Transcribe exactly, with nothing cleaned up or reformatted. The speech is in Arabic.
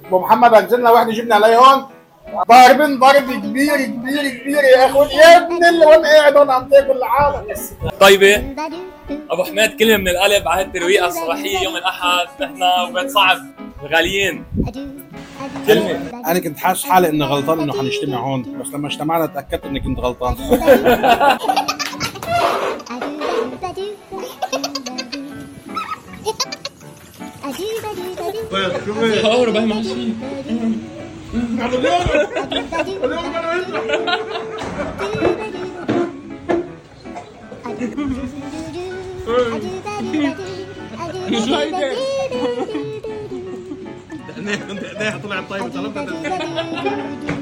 ابو محمد انزلنا واحنا جبنا عليه هون ضاربين ضرب كبير كبير كبير يا اخوي يا ابن اللي وانا قاعد هون عم تاكل العالم. طيبه ابو حميد، كلمه من القلب على هالترويقه الصباحيه يوم الاحد. نحن وبيت صعب غاليين. كلمه. انا كنت حاسس حالي اني غلطان انه حنجتمع هون، بس لما اجتمعنا تاكدت اني كنت غلطان. اور بقى ماشي. كنت ايديها طلعت طيبه.